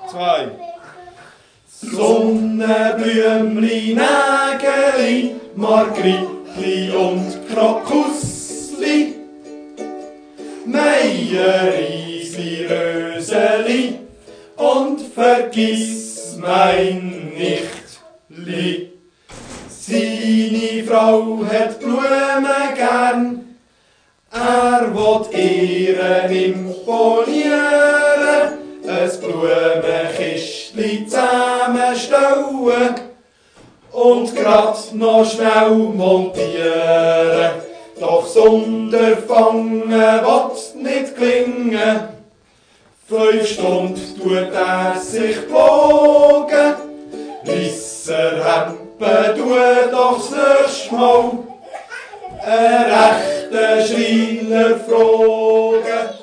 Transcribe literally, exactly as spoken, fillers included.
zwei. Sonnenblümli, Nägeli, Margritli und Krokusli, Meierisli, Röseli und vergiss mein Nichtli. Seine Frau hat Blumen gern, er will ihren imponieren, ein Blumenkistli zusammenstellen und grad noch schnell montieren. Doch das Unterfangen will nicht gelingen, fünf Stunden tut er sich plagen, Risserhempen tut doch das nächste Mal einen rechten Schreiner fragen.